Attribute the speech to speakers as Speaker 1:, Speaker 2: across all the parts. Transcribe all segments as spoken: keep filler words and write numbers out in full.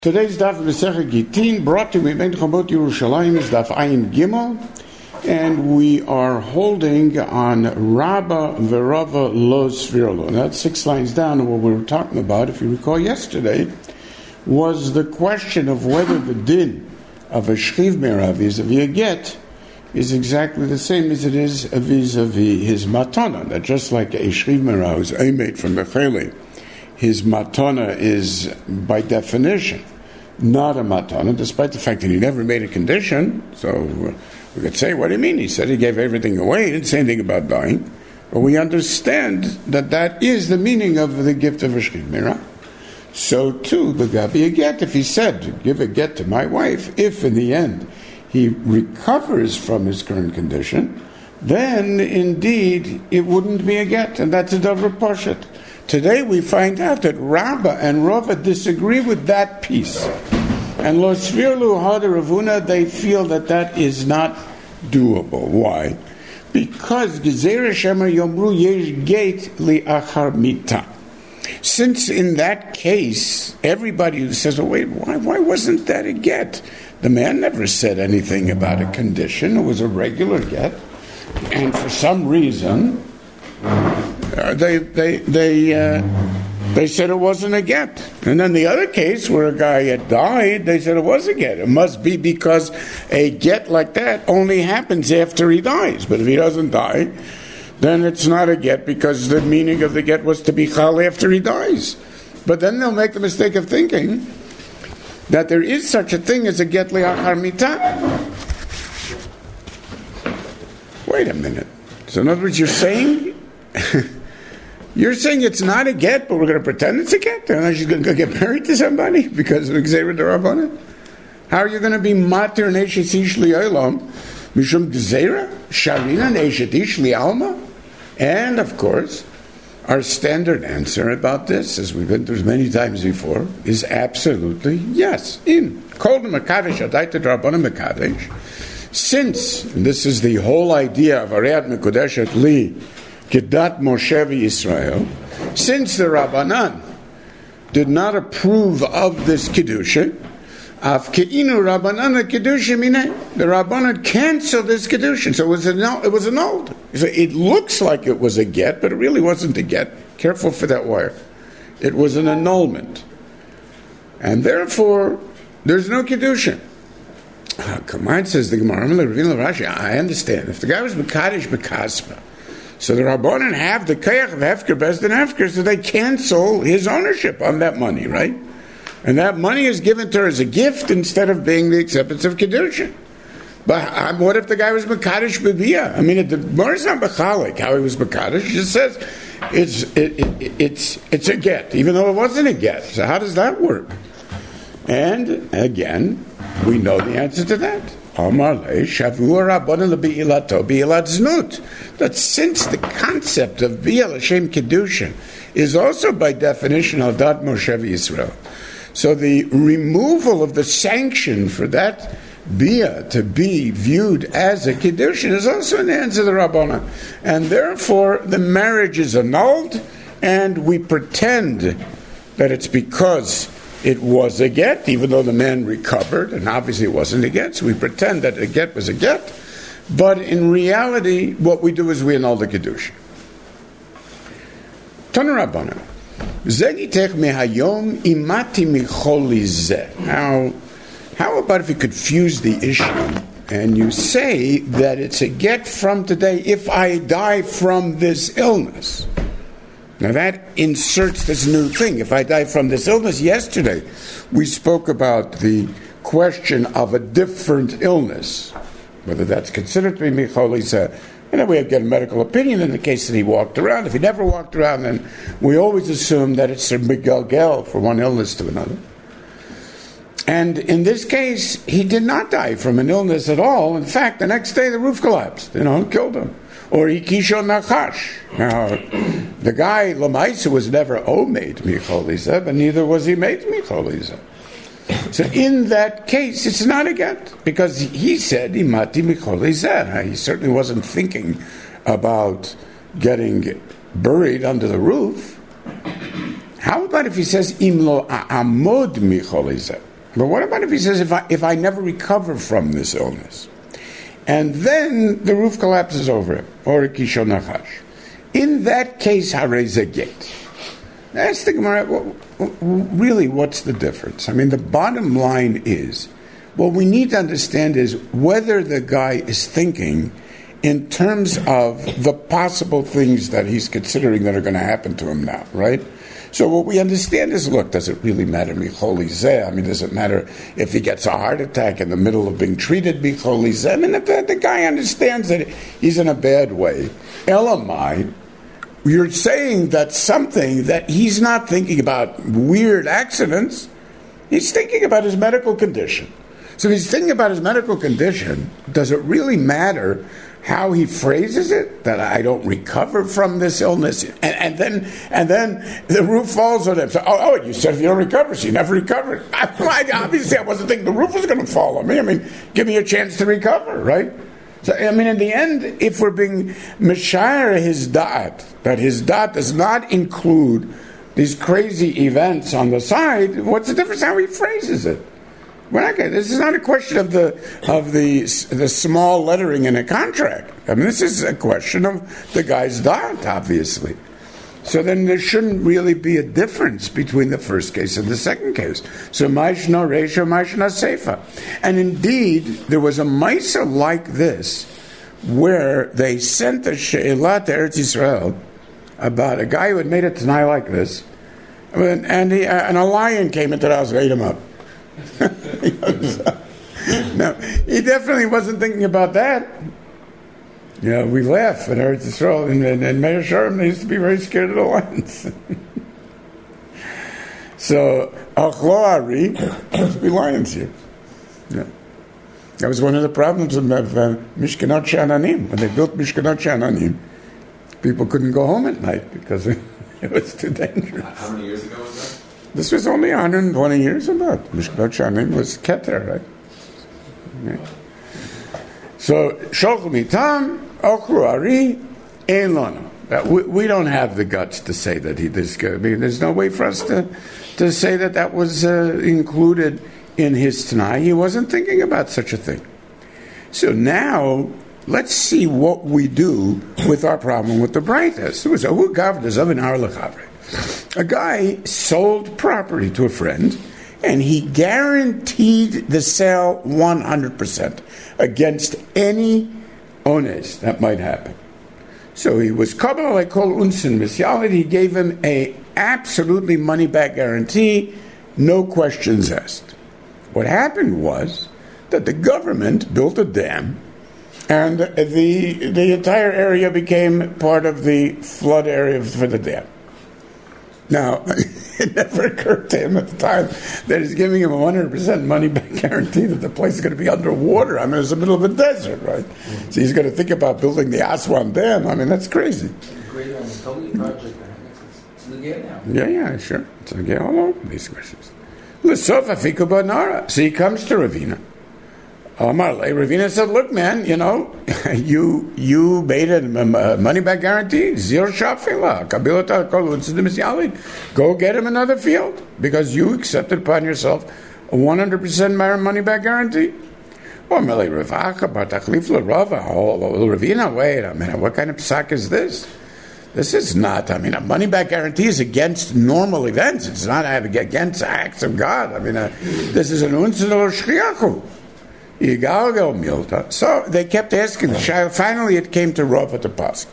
Speaker 1: Today's Daf Masechet Gittin, brought to you by Chabot Yerushalayim, is Daf Ayin Gimel, and we are holding on Rabba Verava Lo Svirlo. Now, that's six lines down, and what we were talking about, if you recall yesterday, was the question of whether the din of a Shchiv Merav vis-a-vis a get is exactly the same as it is vis-a-vis his matana. That just like a Shchiv Merav is emet from Becheli, his matana is, by definition, not a matana, despite the fact that he never made a condition. So we could say, what do you mean? He said he gave everything away. He didn't say anything about dying. But we understand that that is the meaning of the gift of a Shchiv Merav. So too, the Gabi a get, if he said, give a get to my wife, if in the end he recovers from his current condition, then indeed it wouldn't be a get, and that's a davar poshet. Today we find out that Rabba and Rava disagree with that piece. And Lo Svirlu Hada Ravuna, they feel that that is not doable. Why? Because Gezerah Shemer Yomru Yesh Gate Li Achar Mita. Since in that case, everybody who says, oh wait, why, why wasn't that a get? The man never said anything about a condition. It was a regular get. And for some reason, Uh, they they they uh, they said it wasn't a get, and then the other case where a guy had died, they said it was a get. It must be because a get like that only happens after he dies. But if he doesn't die, then it's not a get because the meaning of the get was to be chal after he dies. But then they'll make the mistake of thinking that there is such a thing as a get liachar mita. Wait a minute. So in other words, you're saying. You're saying it's not a get, but we're going to pretend it's a get, and she's going to go get married to somebody because of Gzeira D'Rabbanan? How are you going to be mater neshet ish li'olam mishum Gzeira sharina neshet ish li'alma? And of course, our standard answer about this, as we've been through many times before, is absolutely yes. In kol mekadesh adayta D'Rabbanan mekadesh, since and this is the whole idea of Ariat Mekudeshet Li. Kedat Moshe Yisrael, since the Rabbanan did not approve of this Kedusha, Af Keinu Rabbanan Kedusha Mine, the Rabbanan canceled this Kedusha, so it was, annulled, it was annulled. So it looks like it was a get, but it really wasn't a get. Careful for that wire. It was an annulment. And therefore, there's no Kedusha. Come on, says the Gemara, I understand. If the guy was Mekadesh Mekaspa, so the Rabbanan have the Kayach of Hefker, Bezdin Hefker, so they cancel his ownership on that money, right? And that money is given to her as a gift instead of being the acceptance of Kedusha. But um, what if the guy was Mekadesh B'Biyah? I mean, the Gemara's not Bechalik, how he was Mekadesh. It just says it's, it, it, it's, it's a get, even though it wasn't a get. So how does that work? And, again, we know the answer to that. That since the concept of Bia L'Shem Kedusha is also by definition al dat Moshe Yisrael, so the removal of the sanction for that Bia to be viewed as a Kedusha is also in the hands of the Rabbanan, and therefore the marriage is annulled, and we pretend that it's because it was a get, even though the man recovered, and obviously it wasn't a get, so we pretend that a get was a get, but in reality, what we do is we annul the Kedusha. Tanu Rabbanan, Zegitech mehayom imati micholi zeh. Now, how about if you could fuse the issue, and you say that it's a get from today if I die from this illness? Now that inserts this new thing. If I die from this illness, yesterday we spoke about the question of a different illness, whether that's considered to be Micholisa, and then we get a medical opinion in the case that he walked around. If he never walked around, then we always assume that it's a Migalgel from one illness to another. And in this case, he did not die from an illness at all. In fact, the next day the roof collapsed, you know, killed him. Or Ikisho Nachash. Now, the guy, Lamaisa, was never Omeid Micholisa, but neither was he made Micholisa. So in that case, it's not a get, because he said, Imati Micholisa. He certainly wasn't thinking about getting buried under the roof. How about if he says, Imlo Amod Micholisa? But what about if he says, if I, if I never recover from this illness, and then the roof collapses over him, or a kishon nachash? In that case, harei ze get. Ask the Gemara, well, really, what's the difference? I mean, the bottom line is, what we need to understand is whether the guy is thinking in terms of the possible things that he's considering that are going to happen to him now, right? So what we understand is, look, does it really matter micholi zeh? I mean, does it matter if he gets a heart attack in the middle of being treated micholi zeh? I mean, if the, the guy understands that he's in a bad way. Elamai, you're saying that something that he's not thinking about weird accidents, he's thinking about his medical condition. So if he's thinking about his medical condition, does it really matter how he phrases it, that I don't recover from this illness, and, and then and then the roof falls on him. So, oh, oh, you said if you don't recover, so you never recovered. I, I, obviously, I wasn't thinking the roof was going to fall on me. I mean, give me a chance to recover, right? So, I mean, in the end, if we're being mishayar his da'at, that his da'at does not include these crazy events on the side, what's the difference how he phrases it? We're not gonna, this is not a question of the of the the small lettering in a contract. I mean, this is a question of the guy's da'at, obviously. So then there shouldn't really be a difference between the first case and the second case. So ma'ishna reisha, ma'ishna seifa. And indeed, there was a ma'isa like this, where they sent a she'elah to Eretz Yisrael about a guy who had made a tanai like this, and, he, uh, and a lion came into the house and ate him up. No, he definitely wasn't thinking about that. You know, we laugh at Eretz Yisrael, and, and, and Meir Sharm, they used to be very scared of the lions. So, Achlo Ari, there's be lions here. Yeah. That was one of the problems of uh, Mishkanot Sha'ananim. When they built Mishkanot Sha'ananim, people couldn't go home at night because it, it was too dangerous.
Speaker 2: How many years ago was that?
Speaker 1: This was only one hundred twenty years about. Mishkanot Sha'ananim was Keter, right? Yeah. So, Shochl Mitam, Ochru Ari, Ein Lana. We, we don't have the guts to say that he this guy. I mean, there's no way for us to to say that that was uh, included in his Tanai. He wasn't thinking about such a thing. So now, let's see what we do with our problem with the Braitas. It was a A guy sold property to a friend, and he guaranteed the sale one hundred percent against any ones that might happen. So he was kabbalah like kol unsin misyalid. He gave him a absolutely money back guarantee, no questions asked. What happened was that the government built a dam, and the the entire area became part of the flood area for the dam. Now, it never occurred to him at the time that he's giving him a one hundred percent money-back guarantee that the place is going to be underwater. I mean, it's the middle of a desert, right? Mm-hmm. So he's going to think about building the Aswan Dam. I mean, that's crazy.
Speaker 2: Great on the Totally project. It's again now.
Speaker 1: Yeah, yeah, sure. It's again all over these questions. So he comes to Ravina. Ravina said, look, man, you know, you you made a money-back guarantee, zero shafila, go get him another field, because you accepted upon yourself a one hundred percent money-back guarantee. Ravina, wait a minute, what kind of psak is this? This is not, I mean, a money-back guarantee is against normal events. It's not against acts of God. I mean, uh, this is an unzidol shchiachu. So they kept asking the child. Finally, it came to Rava to pass.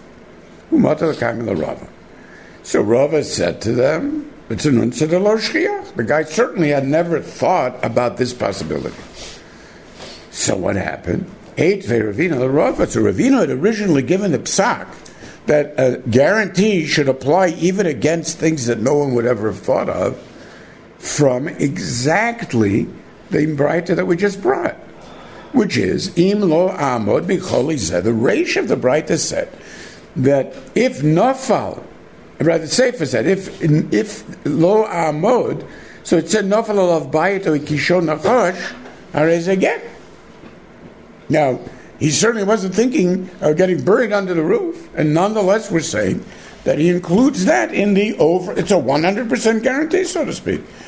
Speaker 1: So Rava said to them, "It's an unzidol shchiach." The guy certainly had never thought about this possibility. So what happened? Eight Ravina the Rava. So Ravina had originally given the psak that a guarantee should apply even against things that no one would ever have thought of, from exactly the Braita that we just brought, which is Im lo amod b'chol izeh. The Reish of the Braita said that if nafal, rather Sefer said if if lo amod, so it said nafal alav bayit or kishon nachash harei again. Now, he certainly wasn't thinking of getting buried under the roof, and nonetheless we're saying that he includes that in the over, it's a one hundred percent guarantee, so to speak.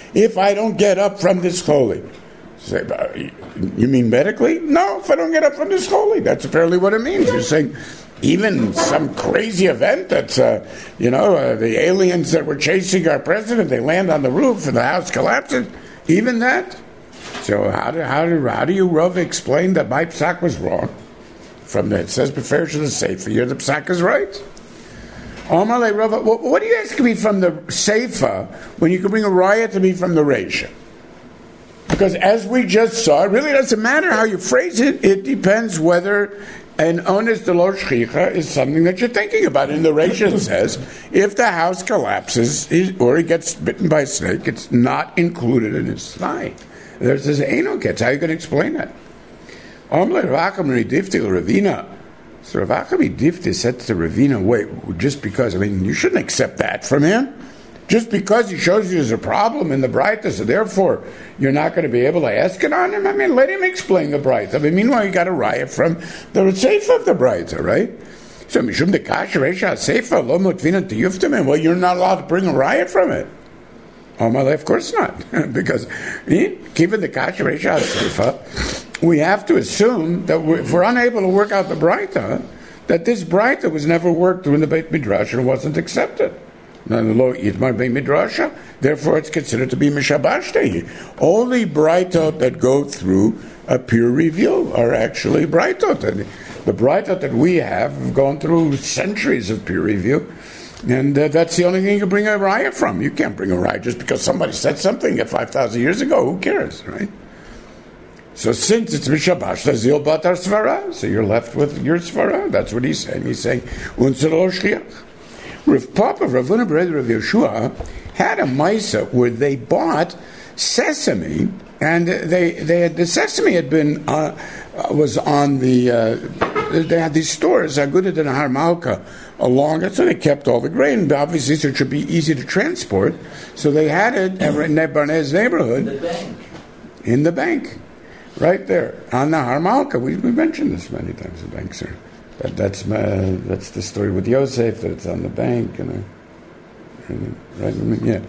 Speaker 1: if I don't get up from this holy. Say, you mean medically? No, if I don't get up from this holy. That's apparently what it means. You're saying even some crazy event that's, uh, you know, uh, the aliens that were chasing our president, they land on the roof and the house collapses. Even that? So how do, how do, how do you, Rav, explain that my psak was wrong? From the, it says, Beferish to the Sefer, your the psak is right. Omar Rav, what do you ask me from the Sefer when you can bring a riot to me from the Reisha? Because as we just saw, it really doesn't matter how you phrase it. It depends whether an onus de lo shchicha is something that you're thinking about. In the Reisha it says, if the house collapses or he gets bitten by a snake, it's not included in his thigh. There says, Eino gets. How are you going to explain that? Omle Ravacham Ridifti Ravina. So Ravacham Ridifti said to Ravina, wait, just because, I mean, you shouldn't accept that from him. Just because he shows you there's a problem in the Braita, so therefore you're not going to be able to ask it on him? I mean, let him explain the Braita. I mean, meanwhile, you got a riot from the Sefer of the Braita, right? So, Mishum de Kash, Reisha, Sefer, Lo Mutvina Tiyuftim, well, you're not allowed to bring a riot from it. Oh, my life, of course not. Because, given the Kash, Reisha, Sefer, we have to assume that we're, if we're unable to work out the Braita, that this Braita was never worked through in the Beit Midrash and wasn't accepted. Therefore, it's considered to be mishabashte. Only braitot that go through a peer review are actually braitot. And the braitot that we have have gone through centuries of peer review, and uh, that's the only thing you can bring a riot from. You can't bring a riot just because somebody said something five thousand years ago. Who cares, right? So since it's mishabashte, zil batar svara, so you're left with your svara. That's what he's saying. He's saying unser lo shliach. Rav Papa, Rav Huna Bereder Rav Yeshua had a Maisa where they bought sesame, and they they had, the sesame had been uh, was on the uh, they had these stores Agudat and Har Malka along it, so they kept all the grain. But obviously, so it should be easy to transport, so they had it in Barnez neighborhood
Speaker 2: in the bank,
Speaker 1: in the bank, right there on the Har Malka. We we mentioned this many times. The banks are. That, that's my, that's the story with Yosef, that it's on the bank, and, uh, and right, yeah.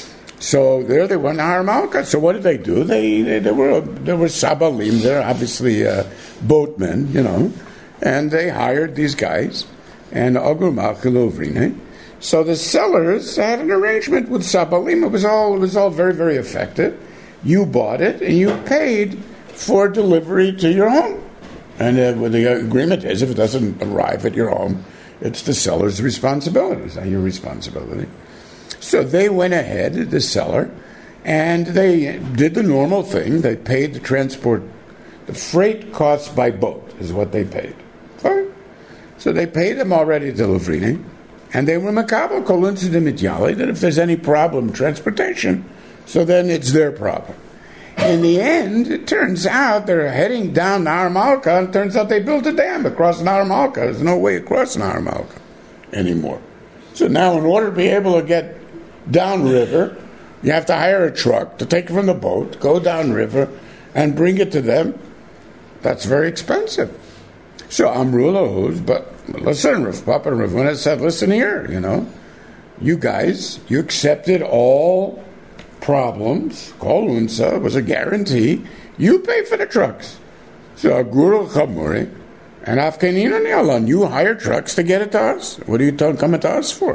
Speaker 1: So there they were in Har Malka. So what did they do? They they, they were they were sabalim. They're obviously uh, boatmen, you know, and they hired these guys and agur malchilovrine. So the sellers had an arrangement with sabalim. It was all it was all very very effective. You bought it and you paid for delivery to your home. And uh, well, the agreement is, if it doesn't arrive at your home, it's the seller's responsibility. It's not your responsibility. So they went ahead, the seller, and they did the normal thing. They paid the transport. The freight costs by boat is what they paid. Fine. So they paid them already delivery, and they were makabel kolun to the mityali that if there's any problem transportation, so then it's their problem. In the end, it turns out they're heading down Nahar Malka, and it turns out they built a dam across Nahar Malka. There's no way across Nahar Malka anymore. So now, in order to be able to get downriver, you have to hire a truck to take it from the boat, go downriver, and bring it to them. That's very expensive. So Amrula, but listen, Rav Papa and Rav Huna said, listen here, you know, you guys, you accepted all problems. Kol unsa was a guarantee. You pay for the trucks. So Guru Chamuri and Afkanina Nialan, you hire trucks to get it to us. What are you talking, coming to us for?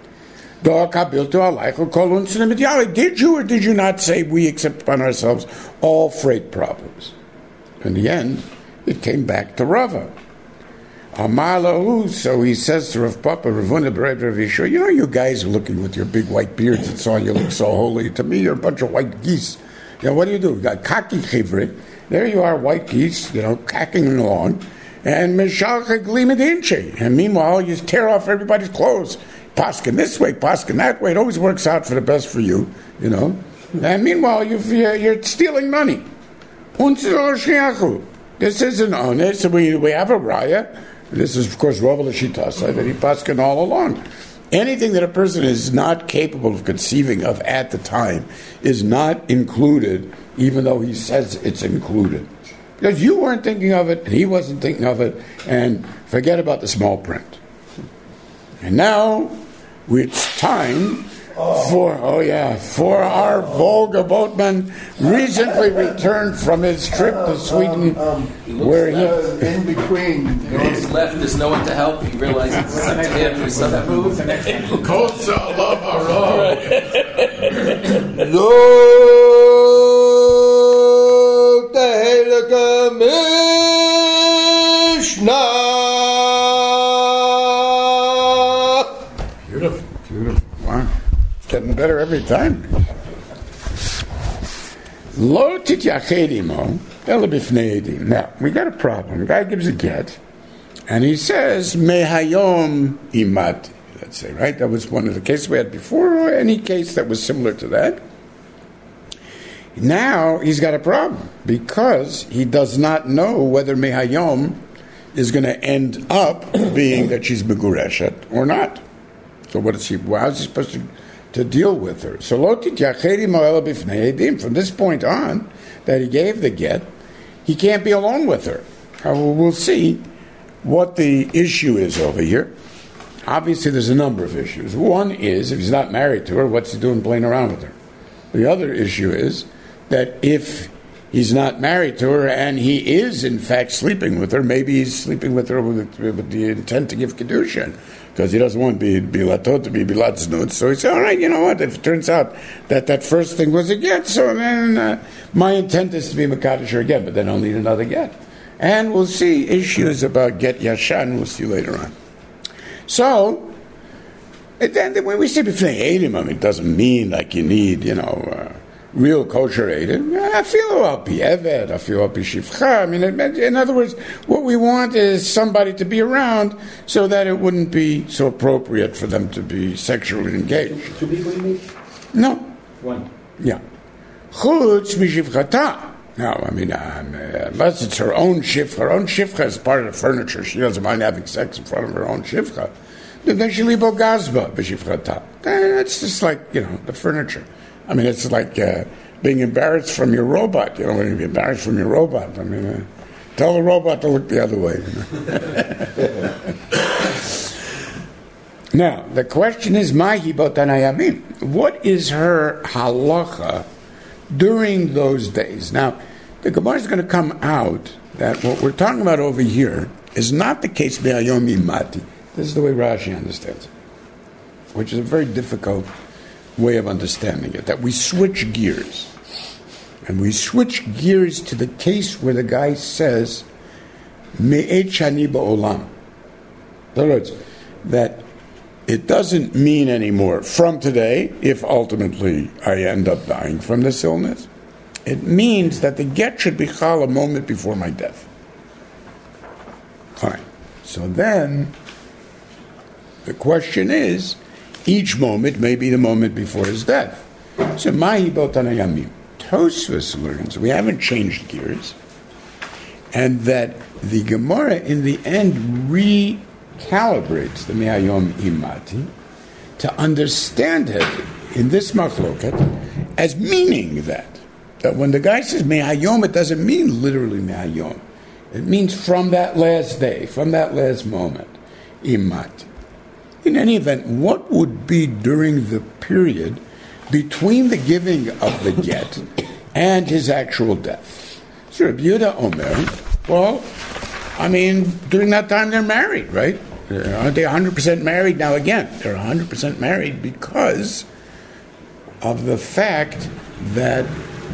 Speaker 1: Did you or did you not say we accept upon ourselves all freight problems? In the end, it came back to Rava. Amalahu, so he says to Rav Papa, Rav Huna Bereder Rav Yeshua, you know, you guys are looking with your big white beards and so on, you look so holy. To me, you're a bunch of white geese. You know, what do you do? You got kaki chivri. There you are, white geese, you know, cacking along. And mishalcha glimidinche. And meanwhile, you tear off everybody's clothes. Paskin this way, paskin that way. It always works out for the best for you, you know. And meanwhile, you've, you're stealing money. This isn't honest. We, we have a raya. This is, of course, Rav Lashitasa, that he paskin all along. Anything that a person is not capable of conceiving of at the time is not included, even though he says it's included. Because you weren't thinking of it, and he wasn't thinking of it, and forget about the small print. And now, it's time For, oh yeah, for our Volga boatman recently returned from his trip to Sweden,
Speaker 3: Um,
Speaker 1: where he...
Speaker 3: uh, in between.
Speaker 2: He's left, there's no one to help. He realizes it's up to him. He saw that move.
Speaker 1: Kotza Lavaro.
Speaker 3: Zog the Heilige Mishnah.
Speaker 1: Beautiful, beautiful. Wow. Getting better every time. Lo tityachedimo ela bifnei edim. Now, we got a problem. The guy gives a get, and he says, mehayom imati. Let's say, right? That was one of the cases we had before, or any case that was similar to that. Now, he's got a problem, because he does not know whether mehayom is going to end up being that she's megureshet or not. So what is he, how is he supposed to, to deal with her? So lo tityachedi mo'ela bifnei edim. From this point on, that he gave the get, he can't be alone with her. Uh, we'll see what the issue is over here. Obviously, there's a number of issues. One is, if he's not married to her, what's he doing playing around with her? The other issue is that if he's not married to her and he is, in fact, sleeping with her, maybe he's sleeping with her with, with the intent to give Kedushin, because he doesn't want to be bilatot to be bilat znut. So he said, all right, you know what, if it turns out that that first thing was a get, so then uh, my intent is to be Mekadosh her again, but then I'll need another get. And we'll see issues about get yashan, we'll see later on. So, and then when we say b'fnei edim, I mean, it doesn't mean like you need, you know, uh, real kosher edim. I feel al pi eved, I feel al pi shivcha. I mean, in other words, what we want is somebody to be around so that it wouldn't be so appropriate for them to be sexually engaged.
Speaker 4: Two people you meet?
Speaker 1: No.
Speaker 4: One.
Speaker 1: Yeah. Chutz mishivchata. No, I mean, um, uh, unless it's her own shifcha, her own shifcha is part of the furniture. She doesn't mind having sex in front of her own shifcha. Then she libo gazba b'shifchata. That's just like, you know, the furniture. I mean, it's like uh, being embarrassed from your robot. You know, when you be embarrassed from your robot. I mean, uh, tell the robot to look the other way. You know? Now, the question is, Mahi botanayamim. What is her halacha during those days? Now, the Gemara is going to come out that what we're talking about over here is not the case be'ayom imati. This is the way Rashi understands it, which is a very difficult way of understanding it, that we switch gears. And we switch gears to the case where the guy says, Me'et shani ba'olam. In other words, that it doesn't mean anymore from today, if ultimately I end up dying from this illness. It means that the get should be chal a moment before my death. Fine. So then, the question is, each moment may be the moment before his death. So, mahi botanayamim. Tosfos learns, we haven't changed gears, and that the Gemara in the end recalibrates the me'ayom imati to understand it in this machloket as meaning that. That when the guy says me'ayom, it doesn't mean literally me'ayom. It means from that last day, from that last moment, imati. In any event, what would be during the period between the giving of the get and his actual death? So Rabbi Yehuda Omer, well, I mean, during that time they're married, right? Aren't they one hundred percent married? Now again, they're one hundred percent married because of the fact that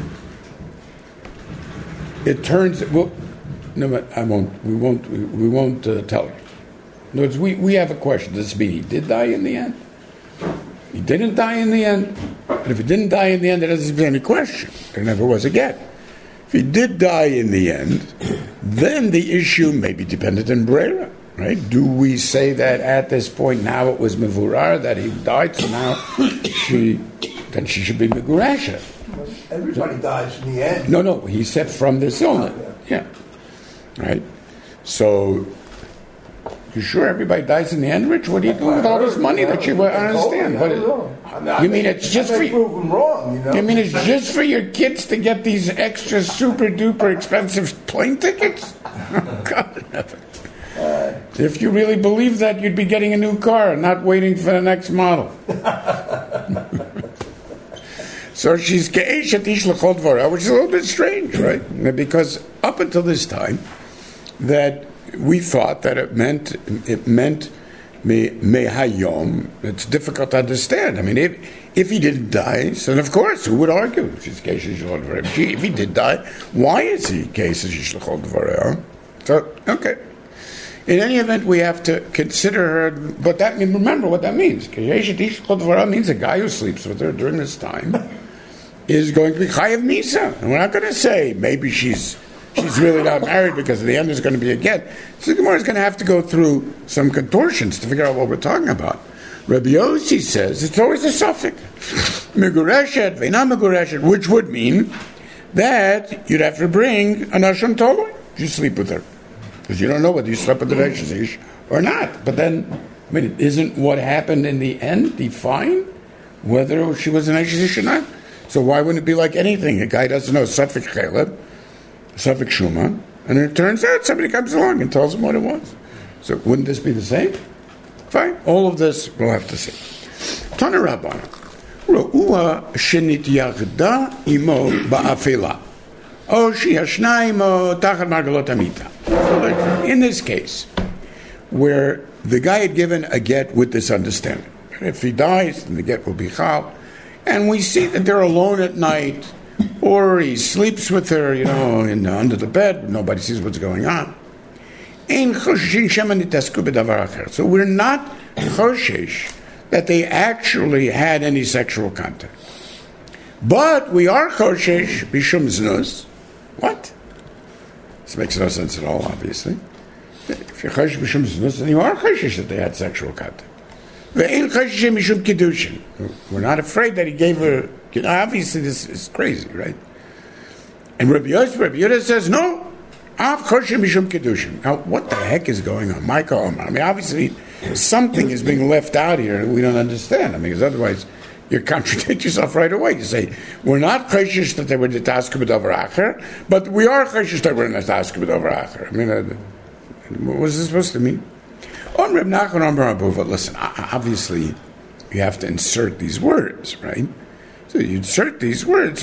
Speaker 1: it turns, well, no, but I won't, we won't, we, we won't uh, tell you. In other words, we, we have a question. Does this mean he did die in the end? He didn't die in the end. But if he didn't die in the end, there doesn't be any question. There never was a get. If he did die in the end, then the issue may be dependent on Brera, right? Do we say that at this point now it was Mevurar, that he died, so now she, then she should be Megurasha?
Speaker 3: Everybody dies in the end.
Speaker 1: No, no, he said from this illness. Yeah. Right? So, you sure everybody dies in the end, Rich? What do you do with all this money that you I understand? What is, you mean it's just for you?
Speaker 3: Prove them wrong, you know?
Speaker 1: You mean it's just for your kids to get these extra super duper expensive plane tickets? Oh, God, heaven. If you really believe that, you'd be getting a new car and not waiting for the next model. So she's Ke'eshet Ish L'chol Dvara, which is a little bit strange, right? Because up until this time, that we thought that it meant it meant me mehayom. It's difficult to understand. I mean, if if he didn't die, so then of course, who would argue? If he's Ke'eshet Ish L'chol Dvara, if he did die, why is he Ke'eshet Ish L'chol Dvara? So okay. In any event, we have to consider her, but that remember what that means. Ke'eshet Ish L'chol Dvara means a guy who sleeps with her during this time is going to be chayav misa, and we're not going to say maybe she's she's really not married because at the end there's going to be a get. So the Gemara is going to have to go through some contortions to figure out what we're talking about. Rabbi Yossi says it's always a suffix, megureshet ve'ina megureshet, which would mean that you'd have to bring an asham tolo. You sleep with her because you don't know whether you slept with the Reish or not. But then, I mean, isn't what happened in the end define whether she was an Reish or not? So why wouldn't it be like anything? A guy doesn't know Suffolk Chaleb, Suffolk Shuma, and it turns out somebody comes along and tells him what it was. So wouldn't this be the same? Fine. All of this we'll have to see. Tana Rabban, Ru'ua shenit yachda imo ba'afela, o sheyashna imo tachat margalot amita. In this case, where the guy had given a get with this understanding, if he dies, then the get will be chal. And we see that they're alone at night, or he sleeps with her, you know, in, under the bed. Nobody sees what's going on. So we're not choshesh that they actually had any sexual contact. But we are choshesh bishum znus. What? This makes no sense at all, obviously. If you're choshesh bishum znus, then you are choshesh that they had sexual contact. We're not afraid that he gave her. Obviously, this is crazy, right? And Rabbi Yosef, Rabbi Yehuda says, no. Now, what the heck is going on? Michael Omar. I mean, obviously, something is being left out here that we don't understand. I mean, because otherwise, you contradict yourself right away. You say, we're not choshesh that they were the task of acher, but we are choshesh that we're in the task of acher. I mean, uh, what was this supposed to mean? On Reb Nachman Amar Abuva, listen, obviously you have to insert these words, right? So you insert these words,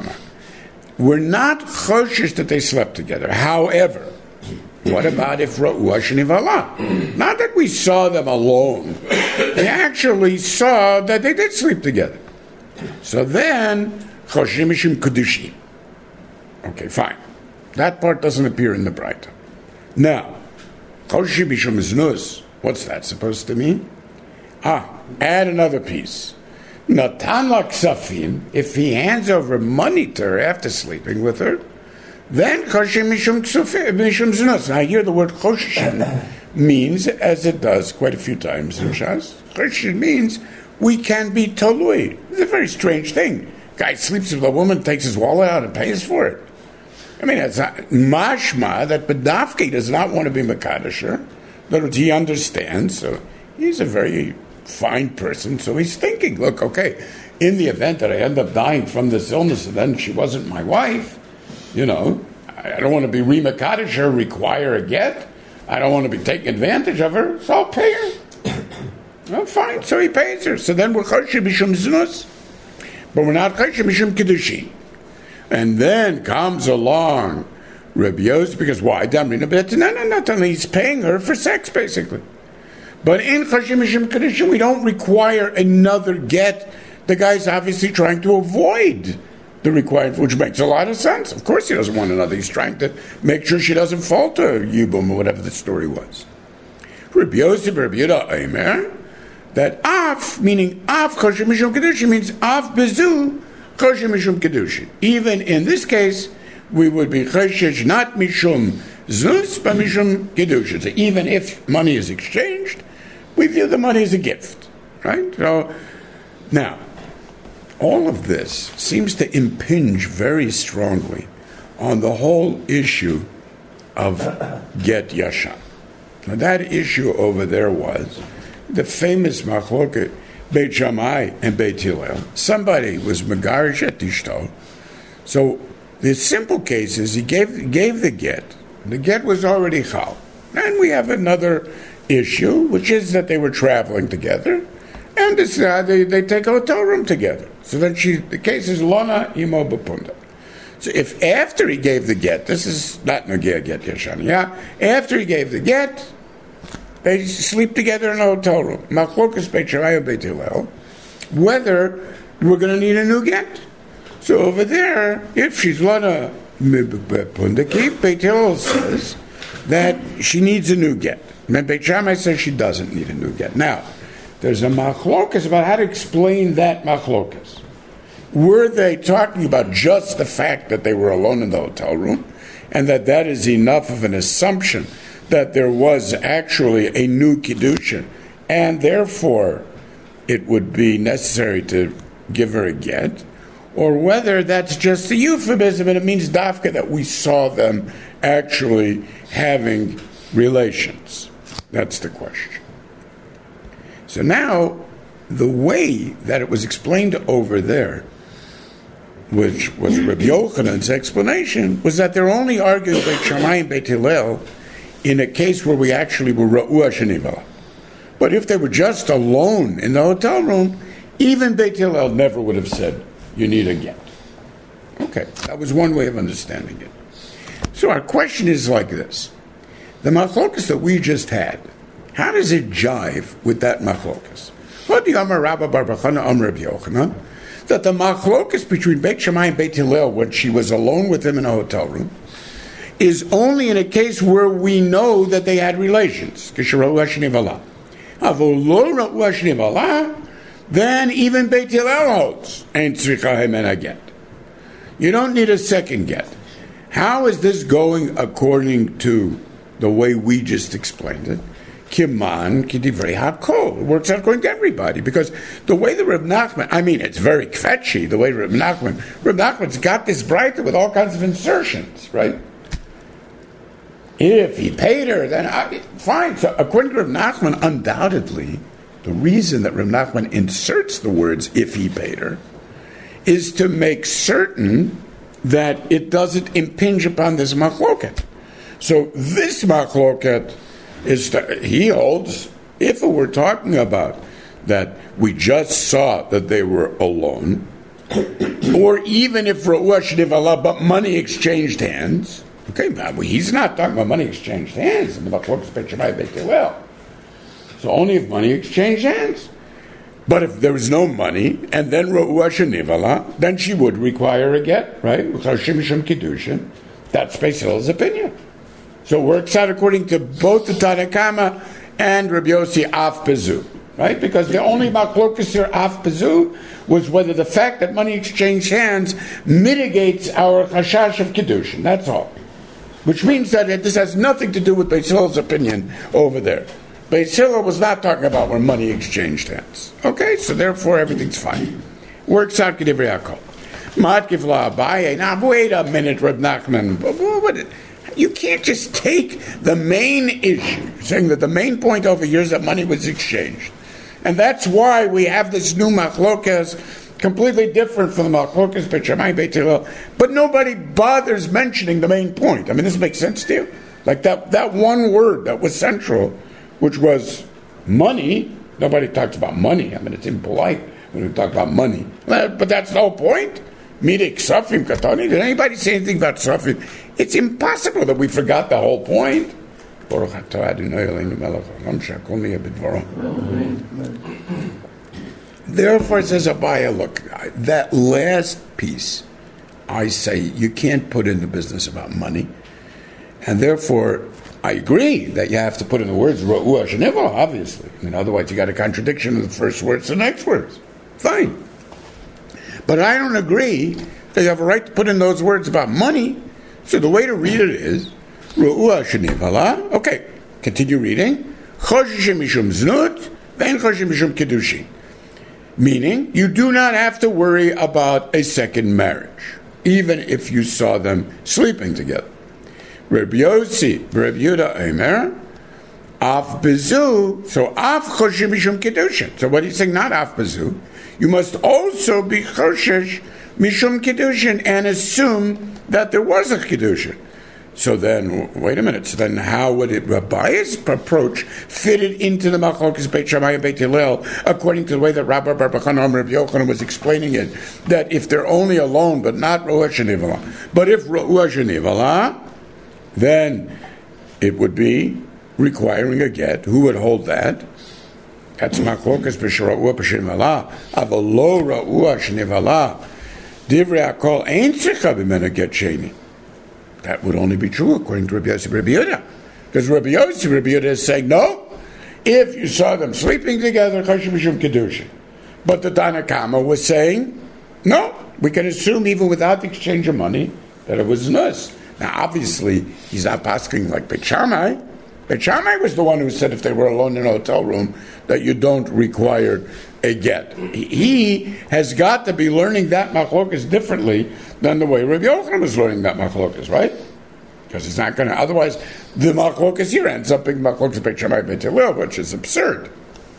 Speaker 1: we're not choshesh that they slept together. However, what about if Ra'ua shenivala? Not that we saw them alone. They actually saw that they did sleep together. So then, choshesh mishum kedushin. Okay, fine. That part doesn't appear in the Braita. Now, choshesh mishum znus. What's that supposed to mean? Ah, add another piece. Natan la ksafim, if he hands over money to her after sleeping with her, then choshesh mishum znus. Now here the word choshesh means, as it does quite a few times in Shas, choshesh means we can be tolui. It's a very strange thing. Guy sleeps with a woman, takes his wallet out and pays for it. I mean, it's not mashma that Badafki does not want to be Makadasher. That he understands, so he's a very fine person, so he's thinking, look, okay, in the event that I end up dying from this illness and then she wasn't my wife, you know, I don't want to be re-Makadasher, require a get, I don't want to be taking advantage of her, so I'll pay her. Well, fine, so he pays her. So then we're choshesh mishum znus, but we're not choshesh mishum kedushin. And then comes along Rabbi Yosef, because why? No, no, no, he's paying her for sex, basically. But in choshesh mishum kedushin, we don't require another get. The guy's obviously trying to avoid the requirement, which makes a lot of sense. Of course he doesn't want another. He's trying to make sure she doesn't fall to Yibum or whatever the story was. Rabbi Yosef, Rabbi Yehuda, Eimer, that af, meaning af choshesh mishum kedushin, means af bezu choshesh mishum kedushin. Even in this case, we would be choshesh not mishum znus, but mishum kedushin. So even if money is exchanged, we view the money as a gift, right? So now, all of this seems to impinge very strongly on the whole issue of get yashan. Now that issue over there was the famous machloket Beit Shammai and Beit Hillel. Somebody was megarish et ishto. So the simple case is he gave gave the get. The get was already chal. And we have another issue, which is that they were traveling together, and it's, uh, they, they take a hotel room together. So then she, the case is Lona Imo Bapunda. So if after he gave the get, this is not Nogea get Yashani, yeah? After he gave the get, they sleep together in a hotel room. Machlokas Beit Shammai Beit Hillel, whether we're going to need a new get. So over there, if she's Lona Pundaki, Beit Hillel says that she needs a new get. And Beit Shammai says she doesn't need a new get. Now, there's a machlokas about how to explain that machlokas. Were they talking about just the fact that they were alone in the hotel room, and that that is enough of an assumption that there was actually a new kiddushin, and therefore it would be necessary to give her a get, or whether that's just a euphemism and it means dafka that we saw them actually having relations? That's the question. So now, the way that it was explained over there, which was Rabbi Yochanan's explanation, was that they're only arguing Beit Shammai and Beit Hillel in a case where we actually were Ra'ua Shenivala. But if they were just alone in the hotel room, even Beit Hillel never would have said, you need a get. Okay, that was one way of understanding it. So our question is like this. The machlokas that we just had, how does it jive with that machlokas? That the machlokas between Beit Shammai and Beit Hillel, when she was alone with him in a hotel room, is only in a case where we know that they had relations. Then even Beit Hillel holds, and tzricha get. You don't need a second get. How is this going according to the way we just explained it? Kiman kidivrei hakol. It works out according to everybody, because the way the Reb Nachman, I mean, it's very kvetchy, the way Reb Nachman, Reb Nachman's got this brighter with all kinds of insertions, right? If he paid her, then I, fine. So according to Reb Nachman, undoubtedly, the reason that Reb Nachman inserts the words "if he paid her" is to make certain that it doesn't impinge upon this machloket. So this machloket is that he holds, if it were talking about that we just saw that they were alone, or even if Ra'ua Shenivala, but money exchanged hands. Okay, he's not talking about money exchanged hands. So only if money exchanged hands. But if there was no money, and then Ra'ua Shenivala, then she would require a get, right? That's Beis Hillel's opinion. So it works out according to both the Tanna Kama and Rabbi Yossi Af Bezu, right? Because the only machlokas here Af Bezu was whether the fact that money exchanged hands mitigates our chashash of Kiddushin. That's all. Which means that it, this has nothing to do with Beis Hillel's opinion over there. Beis Hillel was not talking about where money exchanged hands. Okay, so therefore everything's fine. Works out Kedivrei Hakol. Mat Kivla Abaye. Now wait a minute, Reb Nachman. What, what, You can't just take the main issue, saying that the main point over here is that money was exchanged. And that's why we have this new machlokas, completely different from the machlokas Beit Shammai, Beit Hillel, but nobody bothers mentioning the main point. I mean, this makes sense to you? Like that, that one word that was central, which was money. Nobody talks about money. I mean, it's impolite when we talk about money. But that's the whole point. Midik Safim Katani. Did anybody say anything about Safim? It's impossible that we forgot the whole point. Therefore, says Abaya, look, that last piece, I say, you can't put in the business about money. And therefore, I agree that you have to put in the words Ra'ua Shenivala, obviously. I mean, otherwise you got a contradiction of the first words to the next words. Fine. But I don't agree that you have a right to put in those words about money. So the way to read it is Ra'ua Shenivala. Okay, continue reading. Choshishim mishum znut, ve'en choshishim mishum kiddushin. Meaning, you do not have to worry about a second marriage, even if you saw them sleeping together. Rabbi Yossi, Rabbi Yehuda Omer, Af Bezu, so Af Choshim Mishum Kiddushin. So what he's saying, not Af Bezu, you must also be Choshesh Mishum Kiddushin and assume that there was a Kiddushin. So then, wait a minute. So then, how would it Rabbi's approach fit it into the Machlokes Beit Shammai and Beit Hillel, according to the way that Rabbi Bar Bachana and Rabbi Yochanan was explaining it? That if they're only alone, but not Ruah Shenivala, but if Ruah Shenivala, then it would be requiring a get. Who would hold that? That's Machlokes B'Shruah B'Shenivala. Avalo Ruah Shenivala. Divrei Hakol Ein Tzricha B'Mena Get Sheni. That would only be true according to Rabbi Yossi Rabbi Yehuda. Because Rabbi Yossi Rabbi Yehuda is saying, no, if you saw them sleeping together, Chashiv Mishum Kedushin. But the Tana Kama was saying, no, we can assume even without the exchange of money that it was nus. Now obviously, he's not pasking like Beit Shammai. Beit Shammai was the one who said if they were alone in a hotel room that you don't require a get. He has got to be learning that machlokas differently than the way Rabbi Yochanan was learning that machlokas, right? Because he's not going to. Otherwise, the machlokas here ends up being machlokas Beit Shammai Beit Hillel, which is absurd.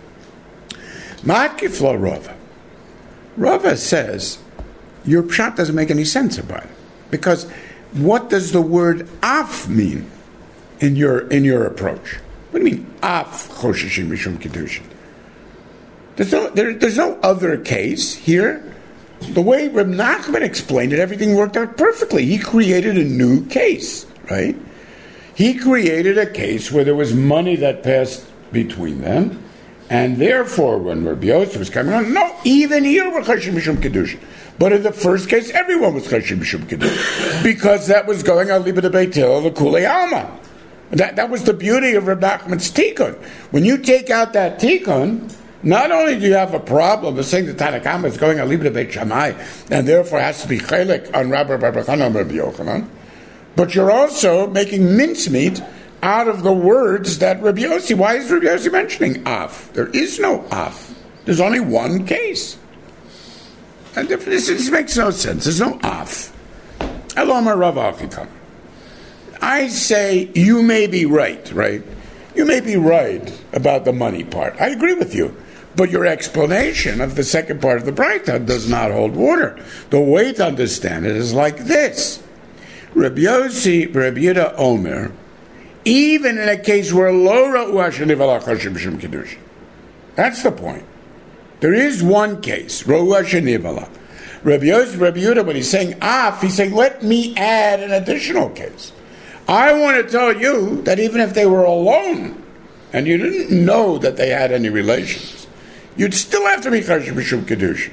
Speaker 1: Ma'akifla Rava. Rava says your pshat doesn't make any sense about it, because what does the word af mean in your in your approach? What do you mean af choshishim mishum kedushin? There's no, there, there's no other case here. The way Reb Nachman explained it, everything worked out perfectly. He created a new case, right? He created a case where there was money that passed between them, and therefore, when Rabbi Yosef was coming on, no, even here we're Chashiv Mishum Kedushin. But in the first case, everyone was Chashiv Mishum Kedushin, because that was going on Liba de Beit Hillel, the Kulei Alma. That, that was the beauty of Reb Nachman's Tikkun. When you take out that Tikkun, not only do you have a problem of saying the Tana Kama is going on Libra Beit Shammai, and therefore has to be Chelek on Rabbi Bar Bachana and Rabbi Yochanan, but you're also making mincemeat out of the words that Rabbi Yossi. Why is Rabbi Yossi mentioning af? There is no af. There's only one case. And this, this makes no sense. There's no af. Elomar Rav Achikam. I say you may be right, right? You may be right about the money part. I agree with you. But your explanation of the second part of the Braita does not hold water. The way to understand it is like this. Rabbi Yossi, Rabbi Yehuda Omer, even in a case where lo ra'u hashenivala chashiv b'shem kedushin. That's the point. There is one case, ra'u hashenivala. Rabbi Yossi, Rabbi Yehuda, when he's saying af, he's saying, let me add an additional case. I want to tell you that even if they were alone, and you didn't know that they had any relations, you'd still have to be chashiv b'shem kedushin.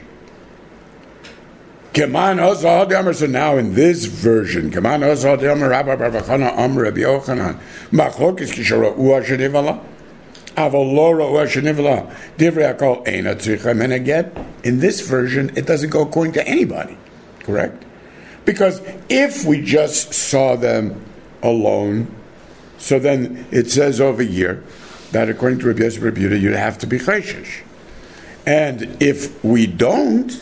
Speaker 1: Keman Ozal Amar. So now in this version, Keman Ozal Amar Rabbi Bar Bachana Amar Rabbi Yochanan Machlokes Kishara Ua Shenivala Avalora Ua Shenivala Divrei Hakol Eina Tzricha Men Get. In this version, it doesn't go according to anybody, correct? Because if we just saw them alone, so then it says over here that according to Rabbi Yosef Rabbi Yehuda, you'd have to be chayshish, and if we don't,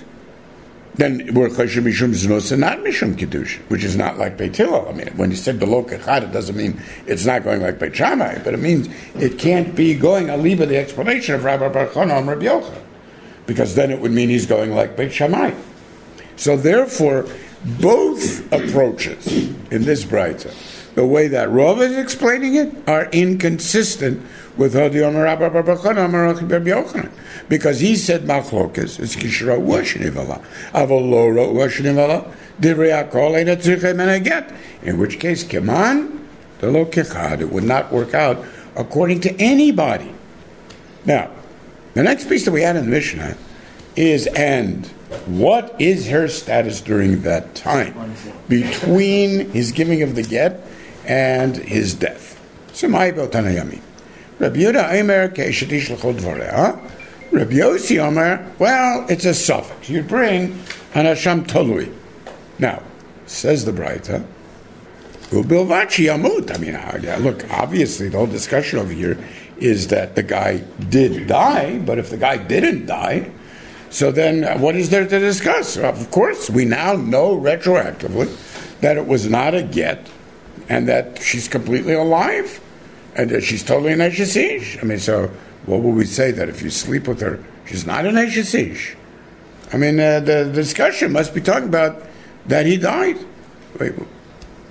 Speaker 1: then we're chashiv mishum znos and not mishum kedushin, which is not like Beit Hillel. I mean, when you said below kechad, it doesn't mean it's not going like Beit Shammai, but it means it can't be going aliba the explanation of Rabbi Bar Chana and Rabbi Yochanan, because then it would mean he's going like Beit Shammai. So therefore, both approaches in this Braita, the way that Rav is explaining it, are inconsistent with Hodi Omer Rabbi Bar Bachana Omer Rabbi Yochanan, because he said Machlokes is Kishra Ua Shenivala Avalora Ua Shenivala Divrei Hakol Eina Tzricha Men Get. In which case, Keman the Lo Kechad, it would not work out according to anybody. Now, the next piece that we had in the Mishnah is, and what is her status during that time between his giving of the get and his death? Semai Beltanayami. Rabbi Yehuda Omer Keishetish L'chol Dvareha. Rabbi Yossi Omer, well, it's a suffix. You bring an Hasham Tolui. Now, says the Braita, Ubilvachi Yamut. I mean, look, obviously the whole discussion over here is that the guy did die, but if the guy didn't die, so then what is there to discuss? Of course, we now know retroactively that it was not a get and that she's completely alive and that she's totally an Eishesish. I mean, so what would we say, that if you sleep with her, she's not an Eishesish? I mean, uh, the, the discussion must be talking about that he died. Wait,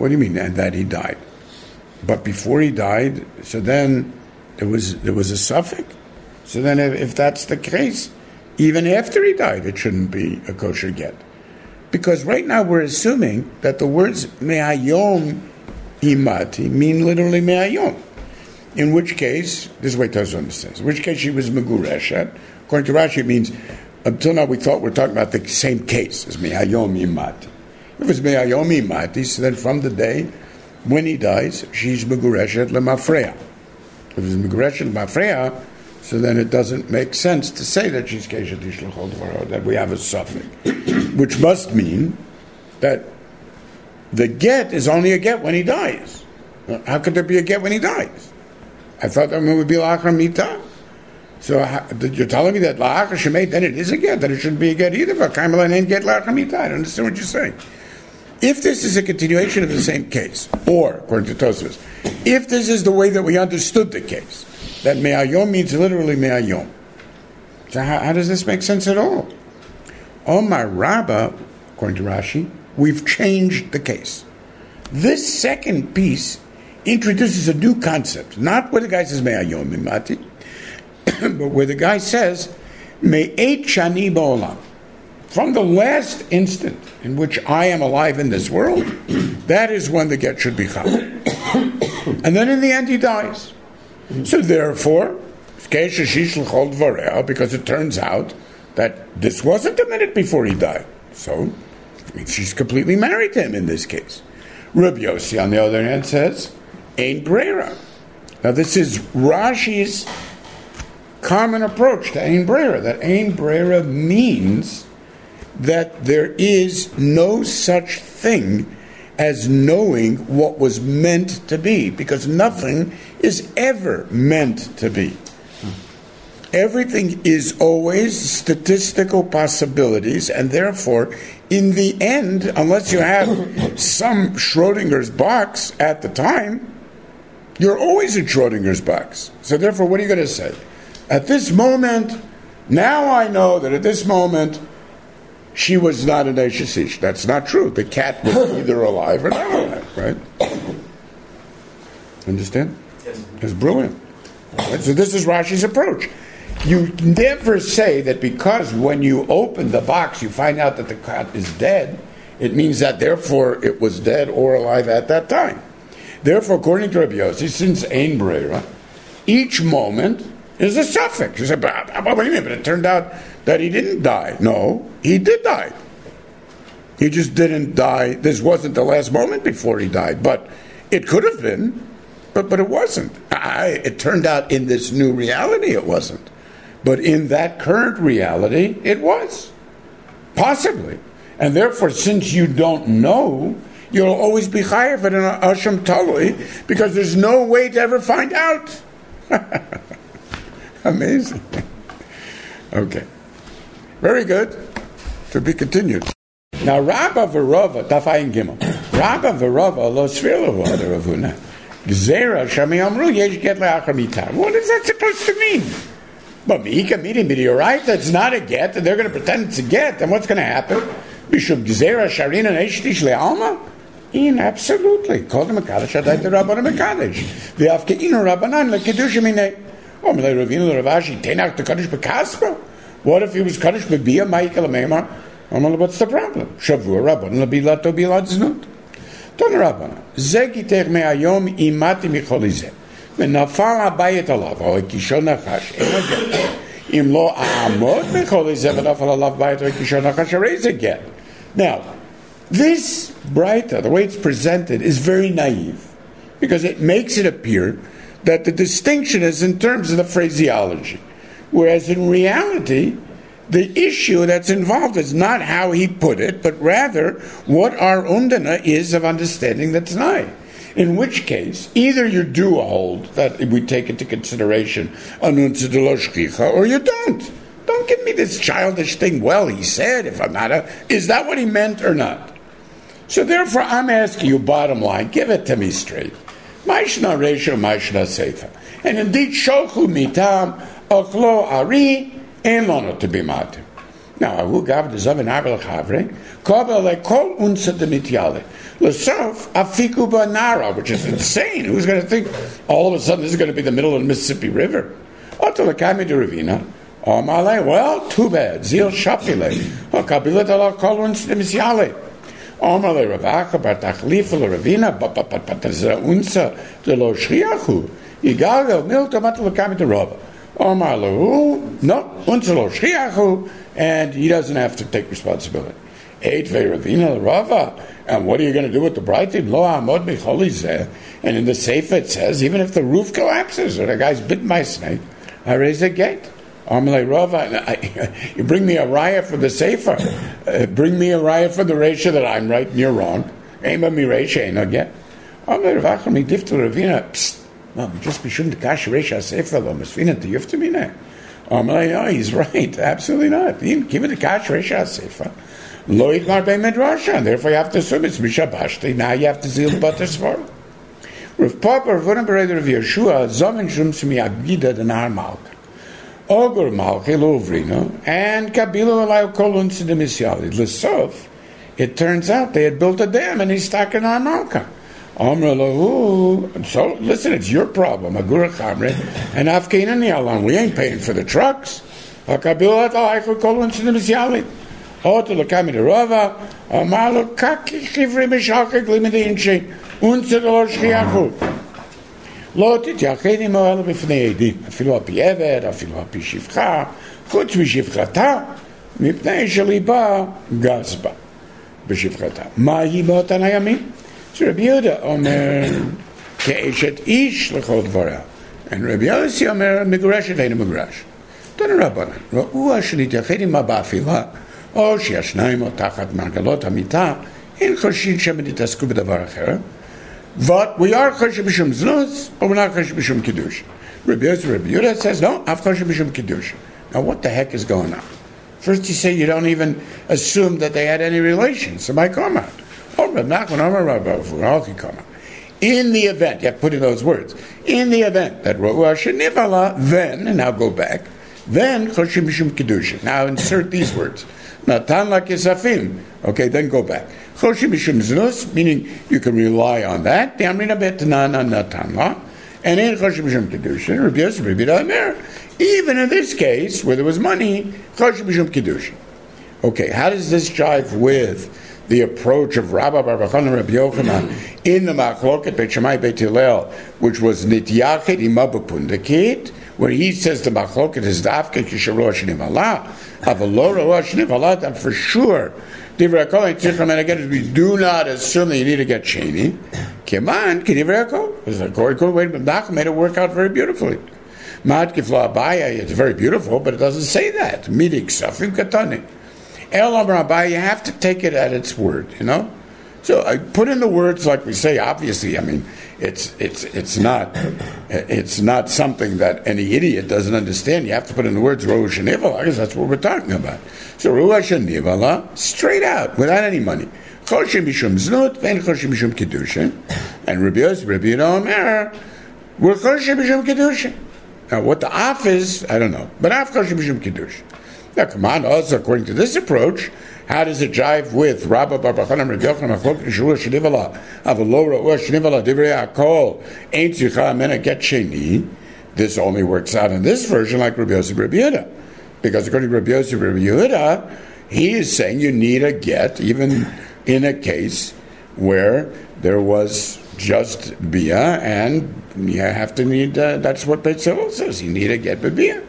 Speaker 1: What do you mean and that he died? But before he died, so then there was there was a suffix. So then if, if that's the case, even after he died, it shouldn't be a kosher get. Because right now we're assuming that the words me'ayom imati mean literally me'ayom. In which case, this is what Tosfos understands, in which case she was megureshet. According to Rashi, it means, until now we thought we're talking about the same case as me'ayom imati. If it's me'ayom imati, so then from the day when he dies, she's megureshet lemafreya. If it's megureshet lemafreya, so then it doesn't make sense to say that she's keshet tishlachol dvaro, that we have a suffix, which must mean that the get is only a get when he dies. How could there be a get when he dies? I thought that it would be la'achar mita. So how, you're telling me that la'achar shemait, then it is a get, then it shouldn't be a get either. V'kaimel ain't get la'achar mita. I don't understand what you're saying. If this is a continuation of the same case, or, according to Tosfos, if this is the way that we understood the case, that me'ayom means literally me'ayom, so how, how does this make sense at all? Omar Rabba, according to Rashi, we've changed the case. This second piece introduces a new concept, not where the guy says me'ayom imati, but where the guy says me'et shani ba'olam. From the last instant in which I am alive in this world, that is when the get should be chal. And then in the end he dies. So therefore, because it turns out that this wasn't a minute before he died. So it means she's completely married to him in this case. Rabbi Yossi, on the other hand, says, Ein Breira. Now this is Rashi's common approach to Ein Breira, that Ein Breira means that there is no such thing as knowing what was meant to be, because nothing is ever meant to be. Everything is always statistical possibilities, and therefore, in the end, unless you have some Schrodinger's box at the time, you're always in Schrodinger's box. So therefore, what are you going to say? At this moment, now I know that at this moment, she was not an Eishes Ish. That's not true. The cat was either alive or not alive, right? Understand?
Speaker 2: Yes.
Speaker 1: It's brilliant. Right? So this is Rashi's approach. You never say that because when you open the box you find out that the cat is dead, it means that therefore it was dead or alive at that time. Therefore, according to Rabbi Yossi, since Ein Breira, each moment is a suffix. You say, but, but wait a minute, but it turned out that he didn't die. No, he did die. He just didn't die. This wasn't the last moment before he died, but it could have been, but but it wasn't. I, it turned out in this new reality it wasn't. But in that current reality, it was. Possibly. And therefore, since you don't know, you'll always be chayav in an asham talui, because there's no way to ever find out. Amazing. Okay. Very good. To be continued. Now, Rabba Verova, Tafayin Gimel. Rabba Verova, lo svirlahu ada Ravuna. Gzera shami amru yesh get le'achar mitar. What is that supposed to mean? But Meika meeting, but you're right, that's not a get, and they're going to pretend it's a get, then what's going to happen? Bishub Gzera Sharina Neshtish Le'alma? In absolutely. Called him a Kaddish, Adai the Rabbanim a Kaddish. The Afkeinu Rabbanan, Le Kedusha Mine. Oh, Mele Ravina Le Ravashi, Tenach the Kaddish Bekaspa? What if he was Kaddish Bebia, Maika Lemema? Oh, what's the problem? Shavur Rabban, Le Bilato Bilad Znut. Ton Rabbanan, Zeki Tech Me'ayom Imati Micholizeh. ונפל הבית עליו, או הקישו נחש, אין הגט. אם לא אעמוד בכל זה ונפל עליו בית או הקישו נחש, הרי זה גט. Now, this Braita, the way it's presented, is very naive, because it makes it appear that the distinction is in terms of the phraseology, whereas in reality, the issue that's involved is not how he put it, but rather what our undana is of understanding the Tanai. In which case, either you do hold that we take into consideration anunza de lo shchicha, or you don't. Don't give me this childish thing. Well, he said, if I'm not a... Is that what he meant or not? So therefore, I'm asking you, bottom line, give it to me straight. Maishna resha, maishna seifa. And indeed, shokhu mitam, ochlo ari, ein lono to be matim. Now, who gave the Zav and Avel Chavre? Kobel le kol unsa de mityale. L'sof afiku banara, which is insane. Who's going to think all of a sudden this is going to be the middle of the Mississippi River? Oto lekami de Ravina. Omale, well, too bad. Zil shapile. O kabilat ala kol unsa de mityale. Omale Ravacha bar tachlifa le Ravina, but but but but there's unsa de lo shriachu. Yigal milta mato lekami de Rava. Omale, no, unsa lo shriachu. And he doesn't have to take responsibility. Eight Ravina Rava. And what are you going to do with the bridegroom? Lo amod bicholizeh. And in the Sefer it says, even if the roof collapses or the guy's bitten by a snake, I raise a gate. Amalei Rava. You bring me a raya for the Sefer. Uh, bring me a raya for the Resha that I'm right and you're wrong. Ema mi Resha ain't again. Amalei Rava mi diftu Ravina. Psst. No, just be shouldn't kash Resha Sefer lo masfina to yuftu mineh. Um, no, he's right. Absolutely not. Give it a kash resha sefer. Lo yitmar bei medrasha. And therefore you have to assume it's mishabashti. Now you have to zeal butter svar. Rav Papa, Rav Vunim Bereder of Yeshua, Zomen Shum Simi Agida the Nar Malka. Ogur Malki Lovrino, and Kabilo Alayo Kolun Sidim Isyali. L'sof, it turns out they had built a dam and he's stuck in Nar Malka. Amr lahu. So listen, it's your problem. Agura Chamre and Afkein and Yalan. We ain't paying for the trucks. Hakabilat Alaiko Kolun Sidim Isyali. Oto Lakami de Rava. Amalo Kaki Chivri Mishaka Glimidinchi. Unse de lo Shriachu. לא תתייחד עמו בפני עדים, אפילו על פי עבד, אפילו על פי שפחה, חוץ משפחתה, מפני שליבה גז בה בשפחתה. מה היא באותן הימים? שרבי יהודה אומר, כאשת איש לכל דבריה. רבי יוסי אומר, מגורשת אינו מגורש. תנו רבנן, ראו שנתייחד עמה באפילה, או שישנה עמו תחת מרגלות המיטה, אין חושין שם תתעסקו בדבר אחר, but we are Choshev B'Shum Znus, but we're not Choshev B'Shum Kiddush. Rabbi Yosef, Rabbi Yehuda says, no, I've Choshev B'Shum Kiddush. Now what the heck is going on? First you say you don't even assume that they had any relations. So my comment. Oh, Rabbi Nachman, oh, Rabbi Furalki comment. In the event, you have to put in those words, in the event that Ro'ah Shenivala, then, and now go back, then Choshev B'Shum Kiddush. Now insert these words. Natan la Kesafim. Okay, then go back. Choshev B'Shum Znus, meaning you can rely on that. D'amrina betanana natan la. And in Choshev B'Shum Kedushin, Rabbi Yosef, Rabbi Yehuda, even in this case, where there was money, Choshev B'Shum Kedushin. Okay, how does this jive with the approach of Rabba Bar Bachana and Rabbi Yochanan in the Machloket Beit Shammai Beit Hillel, which was Nityachet Ima B'Pundakit, where he says the Machloket is Dafke Kisha Rosh Nivala, Avalo Rosh Nivala, and for sure, Divrei HaKol, and again, we do not assume that you need to get Sheni. Keman, Divrei HaKol, because the Kori Kol Nachman made it work out very beautifully. Mat Kifla Abaya, it's very beautiful, but it doesn't say that. Midik Safim Katani. El Amar Abaya, you have to take it at its word, you know? So I put in the words like we say, obviously, I mean, it's it's it's not it's not something that any idiot doesn't understand. You have to put in the words Rosh Hanivala, because that's what we're talking about. So Rosh Hanivala, straight out, without any money. Choshev B'Shum Znut, and Choshev B'Shum Kiddushin. And Rabbi Yosef, Rabbi Yehuda Omer, we're Choshev B'Shum Kiddushin. Now what the af is, I don't know. But af Choshev B'Shum Kiddushin. Now come on, also according to this approach, how does it jive with Rabba Bar Bachana Rabbi Yochanan Machlok Shua Shenivala Avalo Ro'ah Shenivala Divrei HaKol Ain't Zicha Mena Get Sheni? This only works out in this version like Rabbi Yosef Rabbi Yehuda, because according to Rabbi Yosef Rabbi Yehuda, he is saying you need a get even in a case where there was just bia, and you have to need. Uh, that's what Beit Hillel says. You need a get bia.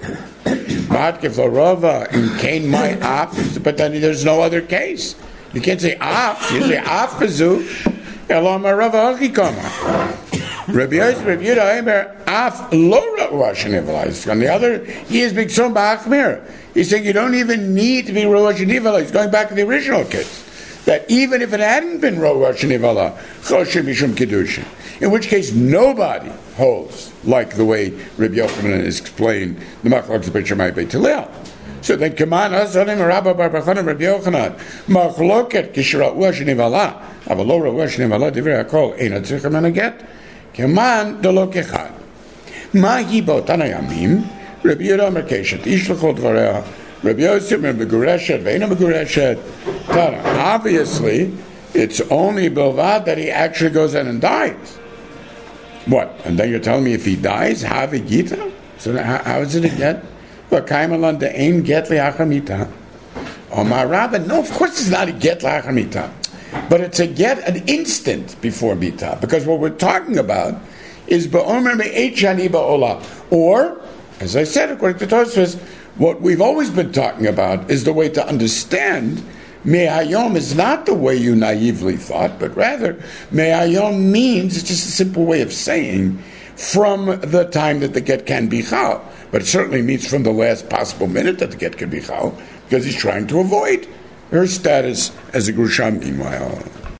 Speaker 1: Matkef Rava in Kain my af, but then there's no other case. You can't say af. You say af kazu. Elam Rava Achikama. Rabbi Yosef, Rabbi Yehuda, Eimer af lo Rosh Hanivala. On the other, he is big son ba'achmir. He's saying you don't even need to be Rosh Hanivala. He's going back to the original case. That even if it hadn't been Rosh Hanivala, Choshev B'Shum Kiddushin, in which case nobody holds like the way Rabbi Yochanan has explained the Machlokes Beit Shammai Beit Hillel. So then, come on, Asanim Rabba Bar Bachana Rabbi Yochanan Machloket Kishra Rosh Hanivala Avalo Rosh Hanivala Divrei HaKol Ein Tzricha Mena Get. Come on, Delo Kechad. Mahi Botan Hayamim Rabbi Yehuda Omer Keshet Ish L'Chol Dvarei Rabbi Yosef, Rabbi Gureshet, Veina Gureshet. Obviously, it's only Bilvad that he actually goes in and dies. What? And then you're telling me if he dies, have a gita? So how, how is it a get? Well, Kaimalan de ain get liachamita. Oh, my rabbi, no, of course it's not a get liachamita. But it's a get an instant before mita. Because what we're talking about is ba'omer me'eit shani ba'olah. Or, as I said, according to Tosfos, what we've always been talking about is the way to understand Me'ayom is not the way you naively thought, but rather Me'ayom means, it's just a simple way of saying, from the time that the get can be chal. But it certainly means from the last possible minute that the get can be chal, because he's trying to avoid her status as a Grusha meanwhile.